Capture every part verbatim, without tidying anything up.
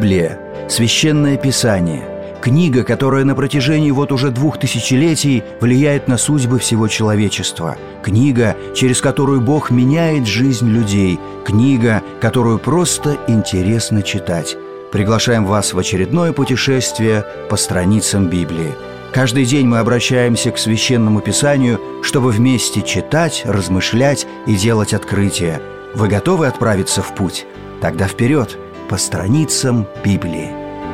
Библия – священное писание, книга, которая на протяжении вот уже двух тысячелетий влияет на судьбы всего человечества, книга, через которую Бог меняет жизнь людей, книга, которую просто интересно читать. Приглашаем вас в очередное путешествие по страницам Библии. Каждый день мы обращаемся к Священному Писанию, чтобы вместе читать, размышлять и делать открытия. Вы готовы отправиться в путь? Тогда вперед, по страницам Библии.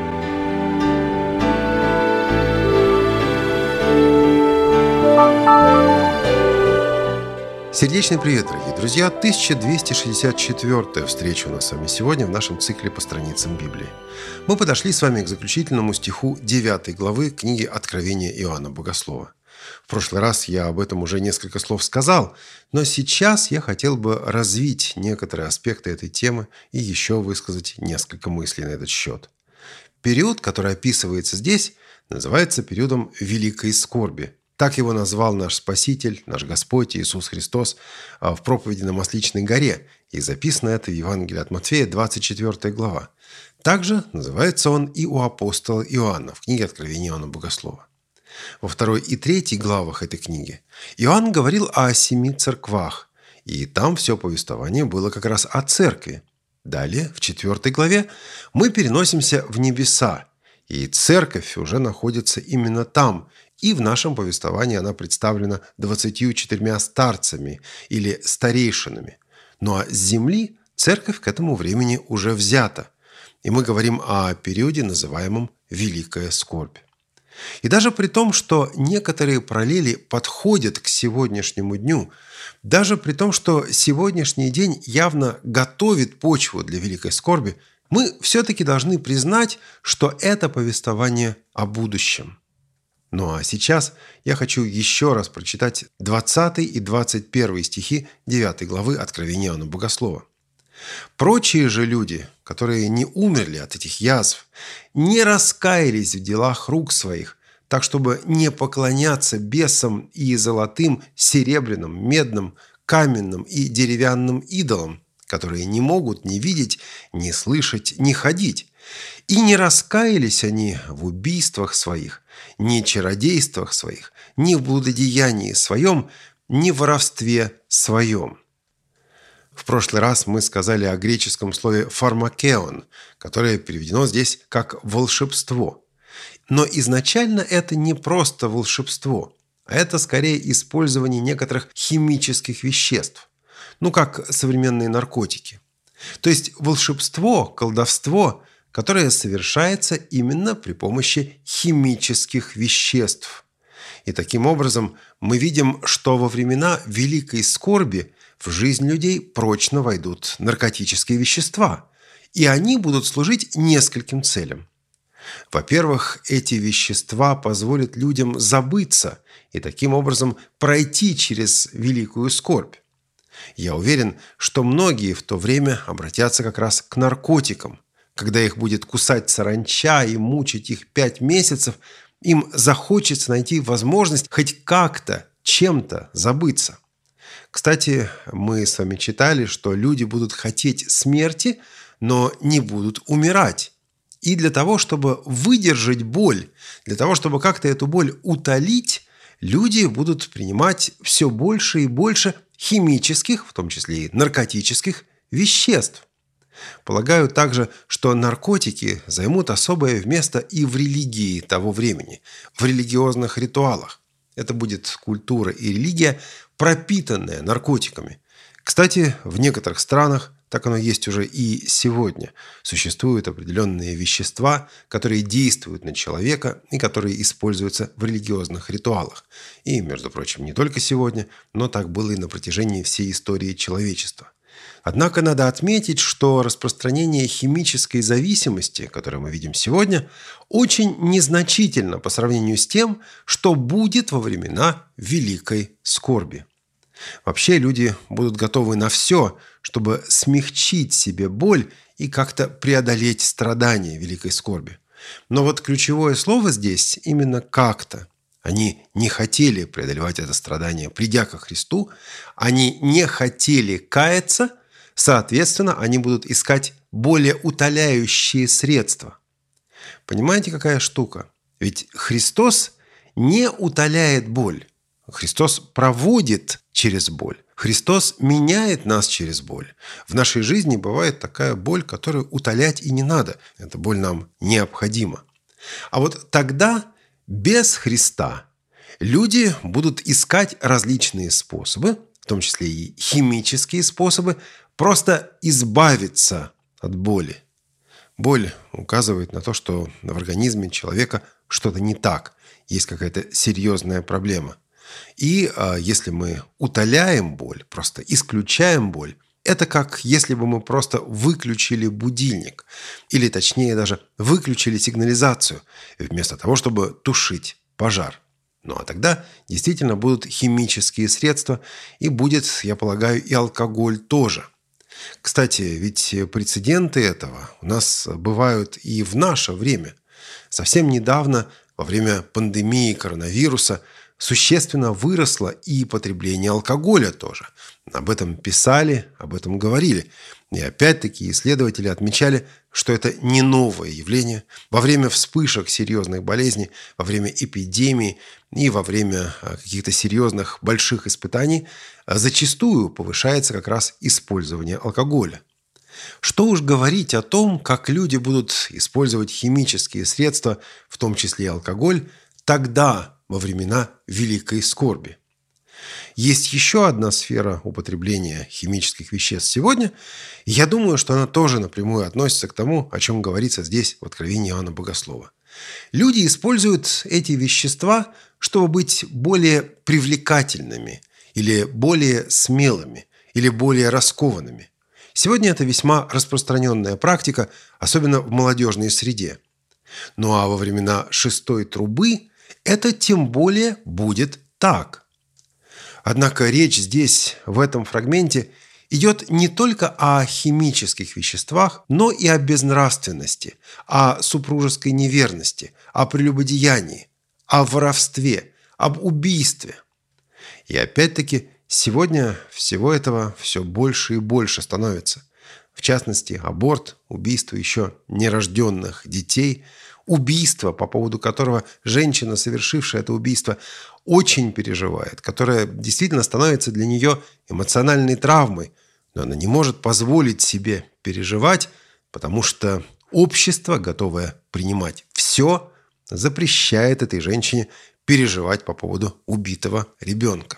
Сердечный привет, дорогие друзья! тысяча двести шестьдесят четвёртая встреча у нас с вами сегодня в нашем цикле по страницам Библии. Мы подошли с вами к заключительному стиху девятой главы книги Откровения Иоанна Богослова. В прошлый раз я об этом уже несколько слов сказал, но сейчас я хотел бы развить некоторые аспекты этой темы и еще высказать несколько мыслей на этот счет. Период, который описывается здесь, называется периодом Великой Скорби. Так его назвал наш Спаситель, наш Господь Иисус Христос в проповеди на Масличной горе, и записано это в Евангелии от Матфея, двадцать четвёртая глава. Также называется он и у апостола Иоанна в книге Откровения Иоанна Богослова. Во второй и третьей главах этой книги Иоанн говорил о семи церквах, и там все повествование было как раз о церкви. Далее, в четвертой главе, мы переносимся в небеса, и церковь уже находится именно там, и в нашем повествовании она представлена двадцатью четырьмя старцами или старейшинами. Ну а с земли церковь к этому времени уже взята, и мы говорим о периоде, называемом Великая Скорбь. И даже при том, что некоторые параллели подходят к сегодняшнему дню, даже при том, что сегодняшний день явно готовит почву для Великой Скорби, мы все-таки должны признать, что это повествование о будущем. Ну а сейчас я хочу еще раз прочитать двадцатый и двадцать первый стихи девятой главы Откровения Иоанна Богослова. «Прочие же люди, которые не умерли от этих язв, не раскаялись в делах рук своих, так чтобы не поклоняться бесам и золотым, серебряным, медным, каменным и деревянным идолам, которые не могут ни видеть, ни слышать, ни ходить. И не раскаялись они в убийствах своих, ни чародействах своих, ни в блудодеянии своем, ни в воровстве своем». В прошлый раз мы сказали о греческом слове «фармакеон», которое переведено здесь как «волшебство». Но изначально это не просто волшебство, а это скорее использование некоторых химических веществ, ну как современные наркотики. То есть волшебство, колдовство, которое совершается именно при помощи химических веществ. И таким образом мы видим, что во времена Великой Скорби в жизнь людей прочно войдут наркотические вещества, и они будут служить нескольким целям. Во-первых, эти вещества позволят людям забыться и таким образом пройти через великую скорбь. Я уверен, что многие в то время обратятся как раз к наркотикам. Когда их будет кусать саранча и мучить их пять месяцев, им захочется найти возможность хоть как-то, чем-то забыться. Кстати, мы с вами читали, что люди будут хотеть смерти, но не будут умирать. И для того, чтобы выдержать боль, для того, чтобы как-то эту боль утолить, люди будут принимать все больше и больше химических, в том числе и наркотических, веществ. Полагаю также, что наркотики займут особое место и в религии того времени, в религиозных ритуалах. Это будет культура и религия, пропитанная наркотиками. Кстати, в некоторых странах, так оно есть уже и сегодня, существуют определенные вещества, которые действуют на человека и которые используются в религиозных ритуалах. И, между прочим, не только сегодня, но так было и на протяжении всей истории человечества. Однако надо отметить, что распространение химической зависимости, которое мы видим сегодня, очень незначительно по сравнению с тем, что будет во времена Великой Скорби. Вообще люди будут готовы на все, чтобы смягчить себе боль и как-то преодолеть страдания Великой Скорби. Но вот ключевое слово здесь именно «как-то». Они не хотели преодолевать это страдание, придя ко Христу, они не хотели каяться, Соответственно, они будут искать более утоляющие средства. Понимаете, какая штука? Ведь Христос не утоляет боль. Христос проводит через боль. Христос меняет нас через боль. В нашей жизни бывает такая боль, которую утолять и не надо. Эта боль нам необходима. А вот тогда без Христа люди будут искать различные способы, в том числе и химические способы, просто избавиться от боли. Боль указывает на то, что в организме человека что-то не так, есть какая-то серьезная проблема. И а, если мы утоляем боль, просто исключаем боль, это как если бы мы просто выключили будильник, или точнее даже выключили сигнализацию, вместо того, чтобы тушить пожар. Ну а тогда действительно будут химические средства, и будет, я полагаю, и алкоголь тоже. Кстати, ведь прецеденты этого у нас бывают и в наше время. Совсем недавно, во время пандемии коронавируса, существенно выросло и потребление алкоголя тоже. Об этом писали, об этом говорили. И опять-таки исследователи отмечали, что это не новое явление. Во время вспышек серьезных болезней, во время эпидемии и во время каких-то серьезных больших испытаний зачастую повышается как раз использование алкоголя. Что уж говорить о том, как люди будут использовать химические средства, в том числе и алкоголь, тогда, во времена Великой скорби. Есть еще одна сфера употребления химических веществ сегодня, и я думаю, что она тоже напрямую относится к тому, о чем говорится здесь в Откровении Иоанна Богослова. Люди используют эти вещества, чтобы быть более привлекательными, или более смелыми, или более раскованными. Сегодня это весьма распространенная практика, особенно в молодежной среде. Ну а во времена шестой трубы это тем более будет так. Однако речь здесь, в этом фрагменте, идет не только о химических веществах, но и о безнравственности, о супружеской неверности, о прелюбодеянии, о воровстве, об убийстве. И опять-таки, сегодня всего этого все больше и больше становится. В частности, аборт, убийство еще нерожденных детей, убийство, по поводу которого женщина, совершившая это убийство, очень переживает, которое действительно становится для нее эмоциональной травмой, но она не может позволить себе переживать, потому что общество, готовое принимать все, запрещает этой женщине переживать по поводу убитого ребенка.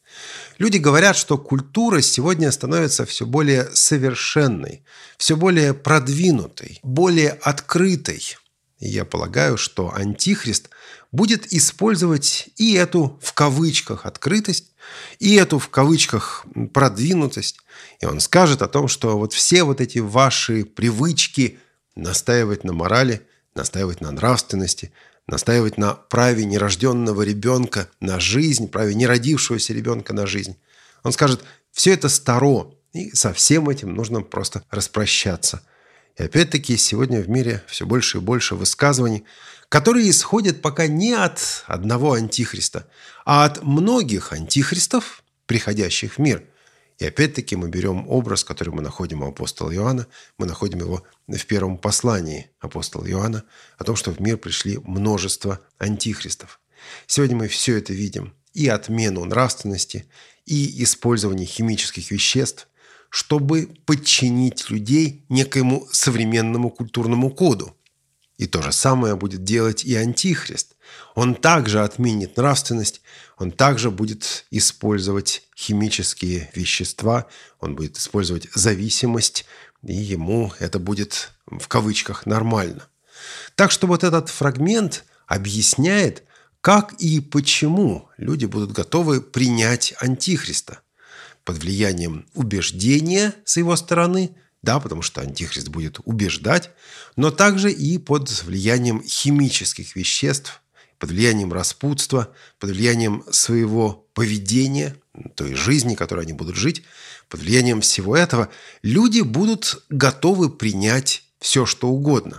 Люди говорят, что культура сегодня становится все более совершенной, все более продвинутой, более открытой. И я полагаю, что Антихрист будет использовать и эту в кавычках открытость, и эту в кавычках продвинутость. И он скажет о том, что вот все вот эти ваши привычки настаивать на морали, настаивать на нравственности, настаивать на праве нерожденного ребенка на жизнь, праве неродившегося ребенка на жизнь. Он скажет, все это старо, и со всем этим нужно просто распрощаться. И опять-таки сегодня в мире все больше и больше высказываний, которые исходят пока не от одного антихриста, а от многих антихристов, приходящих в мир. И опять-таки мы берем образ, который мы находим у апостола Иоанна, мы находим его в первом послании апостола Иоанна, о том, что в мир пришли множество антихристов. Сегодня мы все это видим. И отмену нравственности, и использование химических веществ, чтобы подчинить людей некоему современному культурному коду. И то же самое будет делать и Антихрист. Он также отменит нравственность, он также будет использовать химические вещества, он будет использовать зависимость, и ему это будет в кавычках нормально. Так что вот этот фрагмент объясняет, как и почему люди будут готовы принять Антихриста. Под влиянием убеждения с его стороны, да, потому что Антихрист будет убеждать, но также и под влиянием химических веществ, под влиянием распутства, под влиянием своего поведения, той жизни, которой они будут жить, под влиянием всего этого люди будут готовы принять все, что угодно.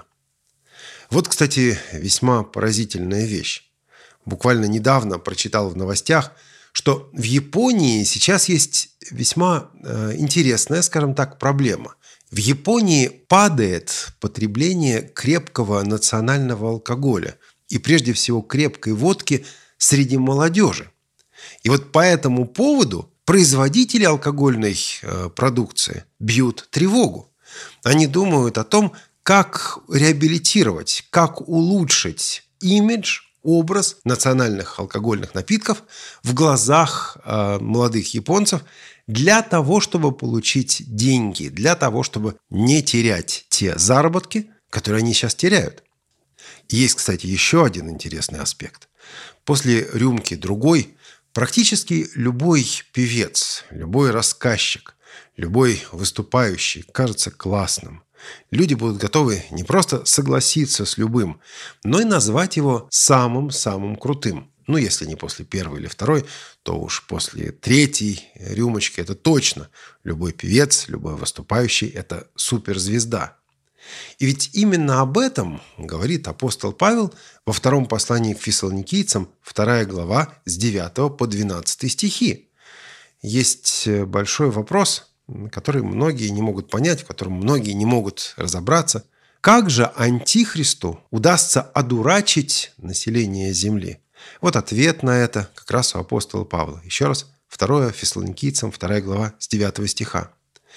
Вот, кстати, весьма поразительная вещь. Буквально недавно прочитал в новостях, что в Японии сейчас есть весьма э, интересная, скажем так, проблема. В Японии падает потребление крепкого национального алкоголя и прежде всего крепкой водки среди молодежи. И вот по этому поводу производители алкогольной э, продукции бьют тревогу. Они думают о том, как реабилитировать, как улучшить имидж, образ национальных алкогольных напитков в глазах э, молодых японцев для того, чтобы получить деньги, для того, чтобы не терять те заработки, которые они сейчас теряют. И есть, кстати, еще один интересный аспект. После рюмки другой практически любой певец, любой рассказчик, любой выступающий кажется классным. Люди будут готовы не просто согласиться с любым, но и назвать его самым-самым крутым. Ну, если не после первой или второй, то уж после третьей рюмочки это точно. Любой певец, любой выступающий – это суперзвезда. И ведь именно об этом говорит апостол Павел во втором послании к фессалоникийцам, вторая глава, с девятого по двенадцатый стихи. Есть большой вопрос, который многие не могут понять, в котором многие не могут разобраться. Как же Антихристу удастся одурачить население земли? Вот ответ на это как раз у апостола Павла. Еще раз, второе Фессалоникийцам, вторая глава, с девятого стиха.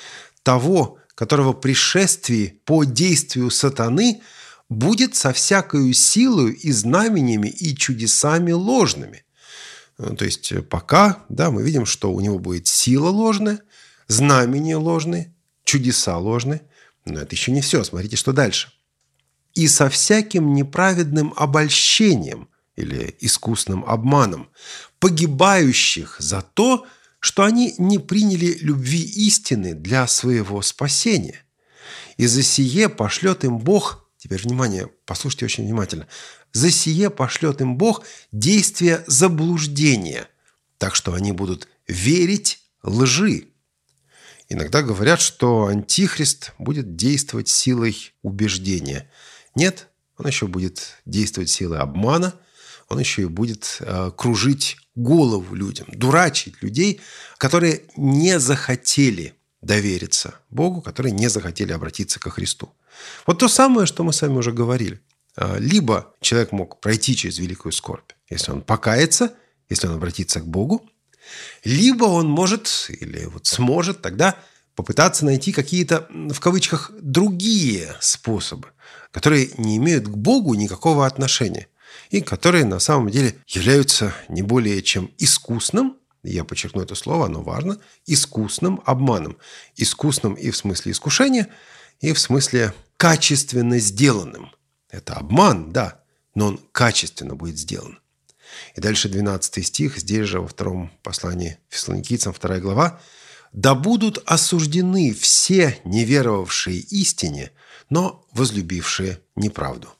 «Того, которого пришествие по действию сатаны будет со всякою силою и знамениями и чудесами ложными». То есть пока, да, мы видим, что у него будет сила ложная, знамения ложные, чудеса ложные. Но это еще не все. Смотрите, что дальше. «И со всяким неправедным обольщением» или искусным обманом, погибающих за то, что они не приняли любви истины для своего спасения. И за сие пошлет им Бог, теперь внимание, послушайте очень внимательно, за сие пошлет им Бог действие заблуждения, так что они будут верить лжи. Иногда говорят, что Антихрист будет действовать силой убеждения. Нет, он еще будет действовать силой обмана, он еще и будет э, кружить голову людям, дурачить людей, которые не захотели довериться Богу, которые не захотели обратиться ко Христу. Вот то самое, что мы с вами уже говорили. Либо человек мог пройти через великую скорбь, если он покается, если он обратится к Богу, либо он может или вот сможет тогда попытаться найти какие-то, в кавычках, другие способы, которые не имеют к Богу никакого отношения и которые на самом деле являются не более чем искусным, я подчеркну это слово, оно важно, искусным обманом. Искусным и в смысле искушения, и в смысле качественно сделанным. Это обман, да, но он качественно будет сделан. И дальше двенадцатый стих, здесь же во втором послании Фессалоникийцам, вторая глава. «Да будут осуждены все неверовавшие истине, но возлюбившие неправду».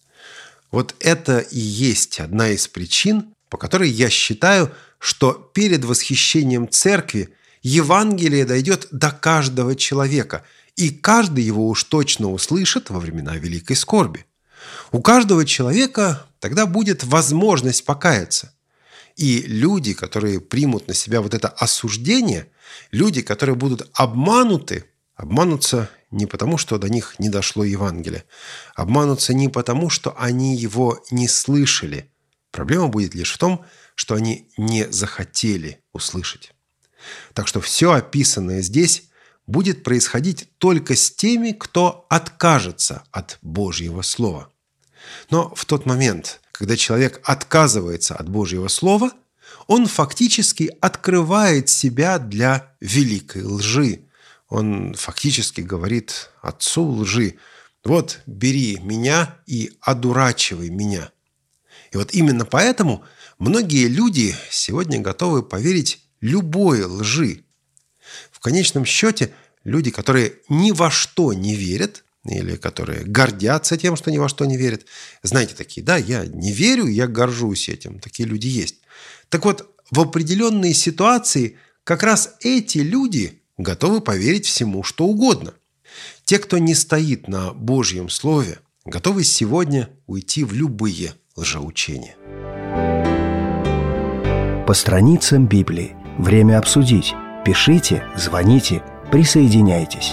Вот это и есть одна из причин, по которой я считаю, что перед восхищением церкви Евангелие дойдет до каждого человека, и каждый его уж точно услышит во времена великой скорби. У каждого человека тогда будет возможность покаяться. И люди, которые примут на себя вот это осуждение, люди, которые будут обмануты, обманутся не потому, что до них не дошло Евангелие, обманутся не потому, что они его не слышали. Проблема будет лишь в том, что они не захотели услышать. Так что все описанное здесь будет происходить только с теми, кто откажется от Божьего Слова. Но в тот момент, когда человек отказывается от Божьего Слова, он фактически открывает себя для великой лжи. Он фактически говорит отцу лжи: «Вот, бери меня и одурачивай меня». И вот именно поэтому многие люди сегодня готовы поверить любой лжи. В конечном счете, люди, которые ни во что не верят, или которые гордятся тем, что ни во что не верят, знаете, такие: да, я не верю, я горжусь этим. Такие люди есть. Так вот, в определенные ситуации как раз эти люди готовы поверить всему, что угодно. Те, кто не стоит на Божьем Слове, готовы сегодня уйти в любые лжеучения. По страницам Библии. Время обсудить. Пишите, звоните, присоединяйтесь.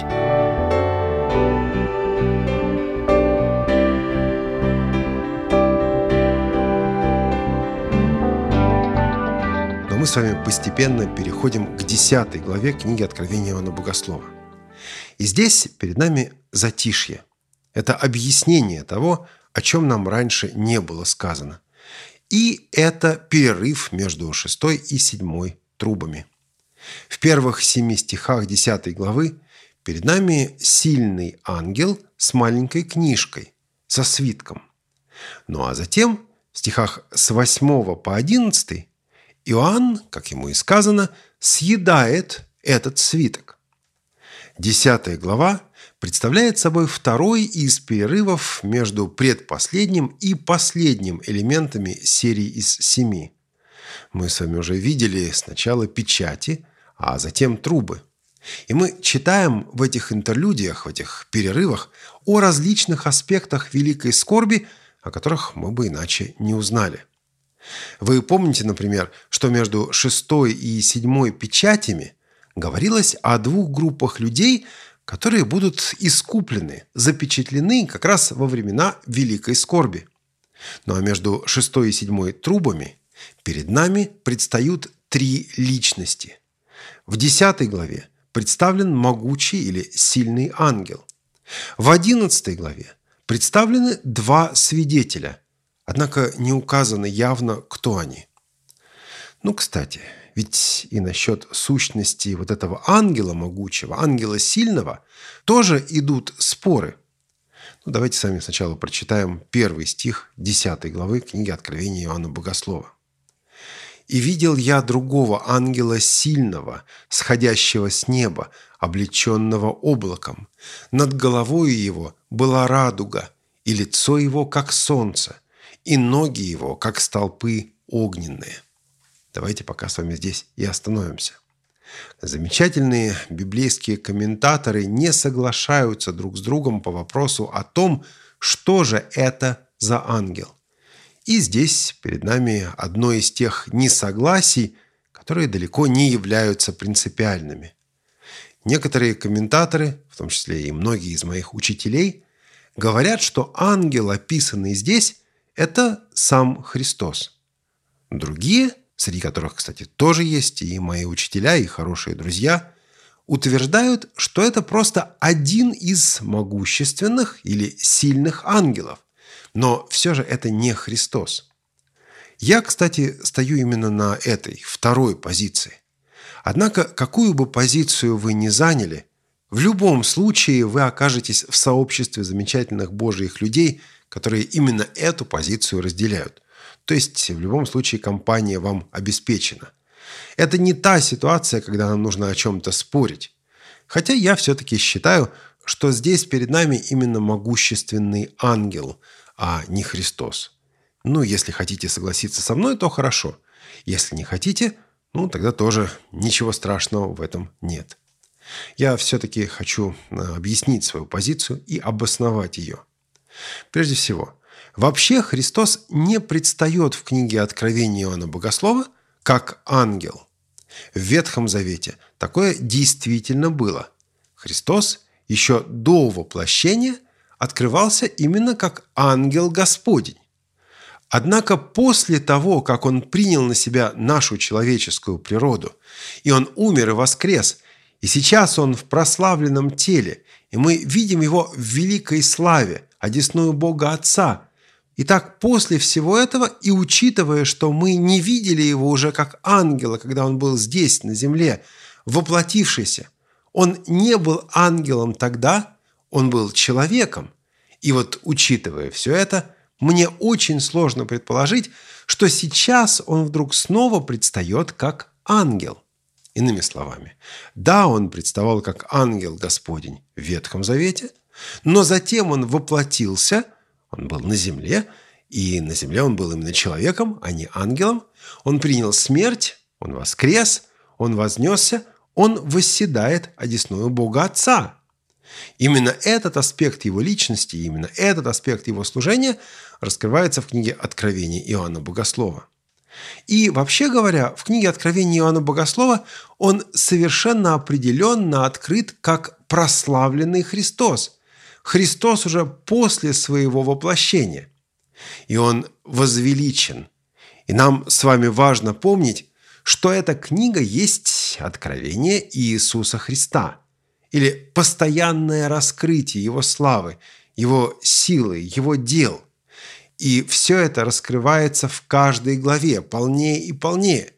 Но мы с вами постепенно переходим к десятой главе книги Откровения Иоанна Богослова. И здесь перед нами затишье. Это объяснение того, о чем нам раньше не было сказано. И это перерыв между шестой и седьмой трубами. В первых семи стихах десятой главы перед нами сильный ангел с маленькой книжкой, со свитком. Ну а затем в стихах с восьмого по одиннадцатый Иоанн, как ему и сказано, съедает этот свиток. Десятая глава представляет собой второй из перерывов между предпоследним и последним элементами серии из семи. Мы с вами уже видели сначала печати, а затем трубы. И мы читаем в этих интерлюдиях, в этих перерывах о различных аспектах великой скорби, о которых мы бы иначе не узнали. Вы помните, например, что между шестой и седьмой печатями говорилось о двух группах людей, которые будут искуплены, запечатлены как раз во времена великой скорби. Ну а между шестой и седьмой трубами перед нами предстают три личности. В десятой главе представлен могучий или сильный ангел. В одиннадцатой главе представлены два свидетеля, однако не указано явно, кто они. Ну, кстати, ведь и насчет сущности вот этого ангела могучего, ангела сильного, тоже идут споры. Ну, давайте с вами сначала прочитаем первый стих десятой главы книги Откровения Иоанна Богослова. «И видел я другого ангела сильного, сходящего с неба, облеченного облаком. Над головою его была радуга, и лицо его, как солнце, и ноги его, как столпы огненные». Давайте пока с вами здесь и остановимся. Замечательные библейские комментаторы не соглашаются друг с другом по вопросу о том, что же это за ангел. И здесь перед нами одно из тех несогласий, которые далеко не являются принципиальными. Некоторые комментаторы, в том числе и многие из моих учителей, говорят, что ангел, описанный здесь, это сам Христос. Другие, среди которых, кстати, тоже есть и мои учителя, и хорошие друзья, утверждают, что это просто один из могущественных или сильных ангелов. Но все же это не Христос. Я, кстати, стою именно на этой, второй позиции. Однако, какую бы позицию вы ни заняли, в любом случае вы окажетесь в сообществе замечательных Божьих людей, которые именно эту позицию разделяют. То есть, в любом случае, компания вам обеспечена. Это не та ситуация, когда нам нужно о чем-то спорить. Хотя я все-таки считаю, что здесь перед нами именно могущественный ангел, а не Христос. Ну, если хотите согласиться со мной, то хорошо. Если не хотите, ну, тогда тоже ничего страшного в этом нет. Я все-таки хочу объяснить свою позицию и обосновать ее. Прежде всего, вообще Христос не предстает в книге Откровения Иоанна Богослова как ангел. В Ветхом Завете такое действительно было. Христос еще до воплощения открывался именно как ангел Господень. Однако после того, как Он принял на себя нашу человеческую природу, и Он умер и воскрес, и сейчас Он в прославленном теле, и мы видим Его в великой славе, одесную Бога Отца. Итак, после всего этого, и учитывая, что мы не видели Его уже как ангела, когда Он был здесь, на земле, воплотившийся, Он не был ангелом тогда, Он был человеком. И вот, учитывая все это, мне очень сложно предположить, что сейчас Он вдруг снова предстает как ангел. Иными словами, да, Он представал как ангел Господень в Ветхом Завете, но затем Он воплотился, Он был на земле, и на земле Он был именно человеком, а не ангелом. Он принял смерть, Он воскрес, Он вознесся, Он восседает одесную Бога Отца. Именно этот аспект Его личности, именно этот аспект Его служения раскрывается в книге Откровения Иоанна Богослова. И вообще говоря, в книге Откровения Иоанна Богослова он совершенно определенно открыт как прославленный Христос. Христос уже после своего воплощения. И он возвеличен. И нам с вами важно помнить, что эта книга есть откровение Иисуса Христа или постоянное раскрытие Его славы, Его силы, Его дел. И все это раскрывается в каждой главе полнее и полнее.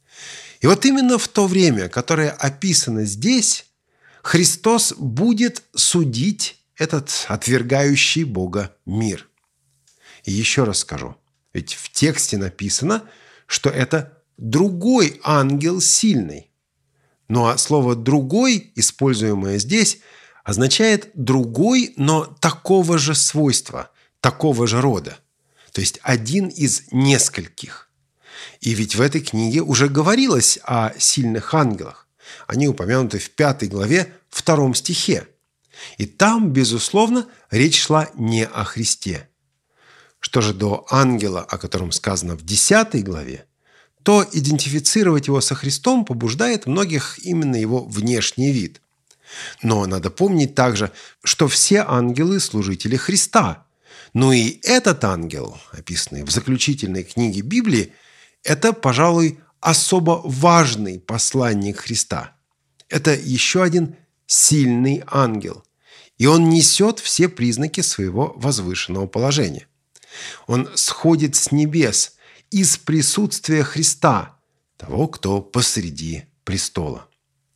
И вот именно в то время, которое описано здесь, Христос будет судить этот отвергающий Бога мир. И еще раз скажу, ведь в тексте написано, что это другой ангел сильный. Ну а слово «другой», используемое здесь, означает «другой», но такого же свойства, такого же рода. То есть один из нескольких. И ведь в этой книге уже говорилось о сильных ангелах. Они упомянуты в пятой главе, втором стихе. И там, безусловно, речь шла не о Христе. Что же до ангела, о котором сказано в десятой главе, то идентифицировать его со Христом побуждает многих именно его внешний вид. Но надо помнить также, что все ангелы – служители Христа. Ну и этот ангел, описанный в заключительной книге Библии, это, пожалуй, особо важный посланник Христа. Это еще один сильный ангел. И он несет все признаки своего возвышенного положения. Он сходит с небес из присутствия Христа, того, кто посреди престола.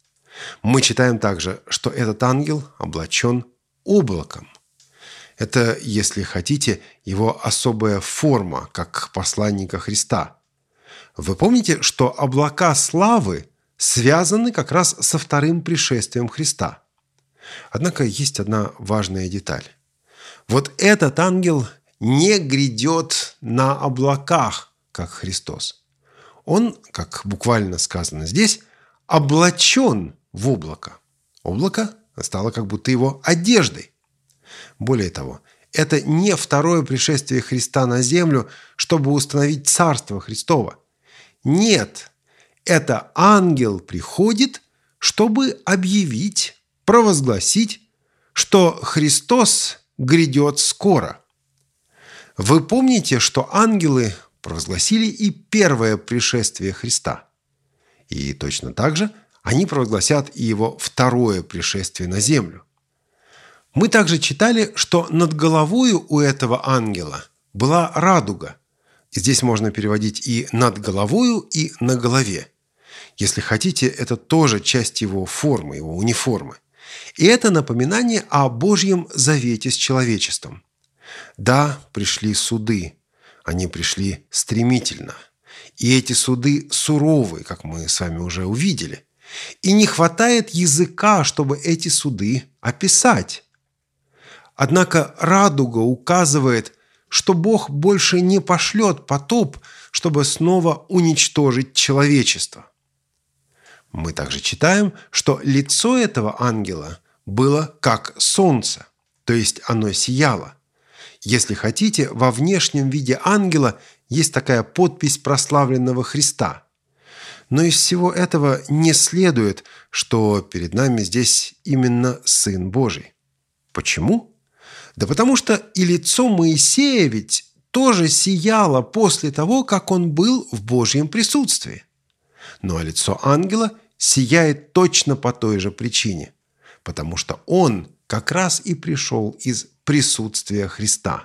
Мы читаем также, что этот ангел облачен облаком. Это, если хотите, его особая форма, как посланника Христа. Вы помните, что облака славы связаны как раз со вторым пришествием Христа. Однако есть одна важная деталь. Вот этот ангел не грядет на облаках, как Христос. Он, как буквально сказано здесь, облачен в облако. Облако стало как будто его одеждой. Более того, это не второе пришествие Христа на землю, чтобы установить Царство Христово. Нет, это ангел приходит, чтобы объявить, провозгласить, что Христос грядет скоро. Вы помните, что ангелы провозгласили и первое пришествие Христа. И точно так же они провозгласят и его второе пришествие на землю. Мы также читали, что над головою у этого ангела была радуга. И здесь можно переводить и «над головою», и «на голове». Если хотите, это тоже часть его формы, его униформы. И это напоминание о Божьем завете с человечеством. Да, пришли суды. Они пришли стремительно. И эти суды суровые, как мы с вами уже увидели. И не хватает языка, чтобы эти суды описать. Однако радуга указывает, что Бог больше не пошлет потоп, чтобы снова уничтожить человечество. Мы также читаем, что лицо этого ангела было как солнце, то есть оно сияло. Если хотите, во внешнем виде ангела есть такая подпись прославленного Христа. Но из всего этого не следует, что перед нами здесь именно Сын Божий. Почему? Да потому что и лицо Моисея ведь тоже сияло после того, как он был в Божьем присутствии. Ну а лицо ангела сияет точно по той же причине, потому что он как раз и пришел из присутствия Христа.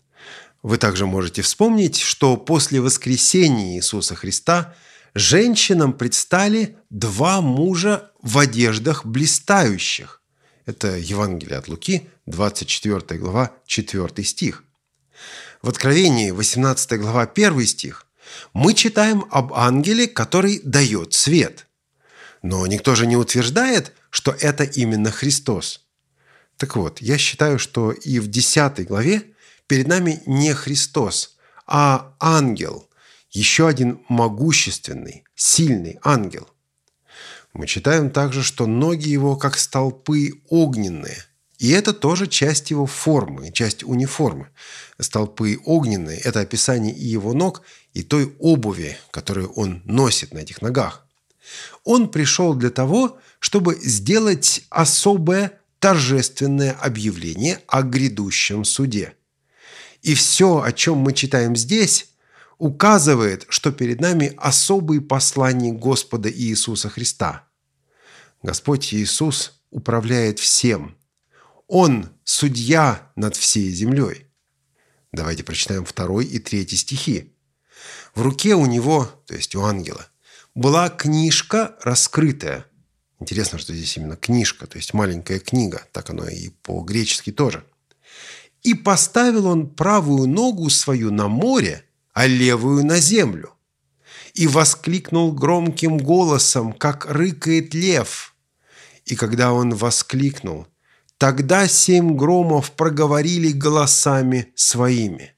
Вы также можете вспомнить, что после воскресения Иисуса Христа женщинам предстали два мужа в одеждах блистающих. Это Евангелие от Луки, двадцать четвёртая глава, четвёртый стих. В Откровении, восемнадцатая глава, первый стих, мы читаем об ангеле, который дает свет. Но никто же не утверждает, что это именно Христос. Так вот, я считаю, что и в десятой главе перед нами не Христос, а ангел, еще один могущественный, сильный ангел. Мы читаем также, что ноги его как столпы огненные, И это тоже часть его формы, часть униформы. Столпы огненные – это описание и его ног, и той обуви, которую он носит на этих ногах. Он пришел для того, чтобы сделать особое торжественное объявление о грядущем суде. И все, о чем мы читаем здесь, указывает, что перед нами особый посланник Господа Иисуса Христа. Господь Иисус управляет всем. Он судья над всей землей. Давайте прочитаем второй и третий стихи. В руке у него, то есть у ангела, была книжка раскрытая. Интересно, что здесь именно книжка, то есть маленькая книга. Так оно и по-гречески тоже. И поставил он правую ногу свою на море, а левую на землю. И воскликнул громким голосом, как рыкает лев. И когда он воскликнул, тогда семь громов проговорили голосами своими.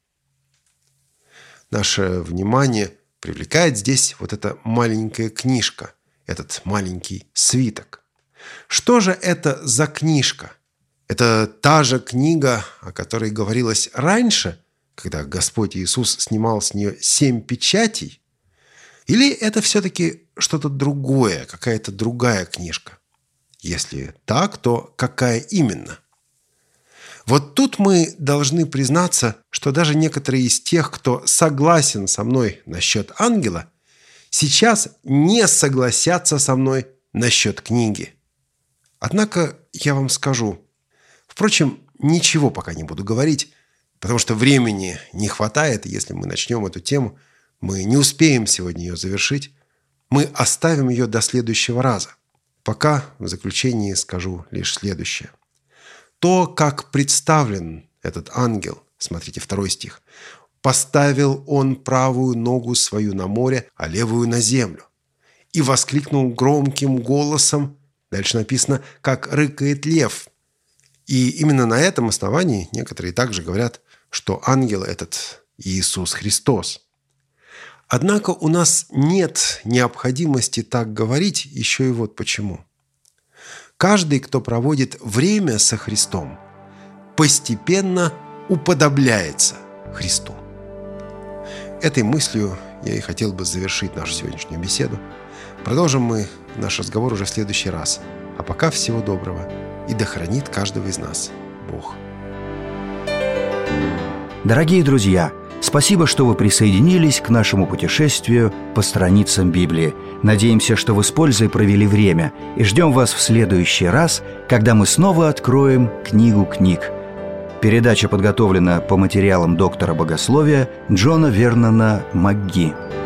Наше внимание привлекает здесь вот эта маленькая книжка, этот маленький свиток. Что же это за книжка? Это та же книга, о которой говорилось раньше, когда Господь Иисус снимал с нее семь печатей? Или это все-таки что-то другое, какая-то другая книжка? Если так, то какая именно? Вот тут мы должны признаться, что даже некоторые из тех, кто согласен со мной насчет ангела, сейчас не согласятся со мной насчет книги. Однако я вам скажу, впрочем, ничего пока не буду говорить, потому что времени не хватает, и если мы начнем эту тему, мы не успеем сегодня ее завершить, мы оставим ее до следующего раза. Пока в заключении скажу лишь следующее. То, как представлен этот ангел, смотрите второй стих, «Поставил он правую ногу свою на море, а левую на землю, и воскликнул громким голосом», дальше написано, «как рыкает лев». И именно на этом основании некоторые также говорят, что ангел этот Иисус Христос. Однако у нас нет необходимости так говорить еще и вот почему. Каждый, кто проводит время со Христом, постепенно уподобляется Христу. Этой мыслью я и хотел бы завершить нашу сегодняшнюю беседу. Продолжим мы наш разговор уже в следующий раз. А пока всего доброго. И да хранит каждого из нас Бог. Дорогие друзья, спасибо, что вы присоединились к нашему путешествию по страницам Библии. Надеемся, что вы с пользой провели время, и ждем вас в следующий раз, когда мы снова откроем книгу книг. Передача подготовлена по материалам доктора богословия Джона Вернона МакГи.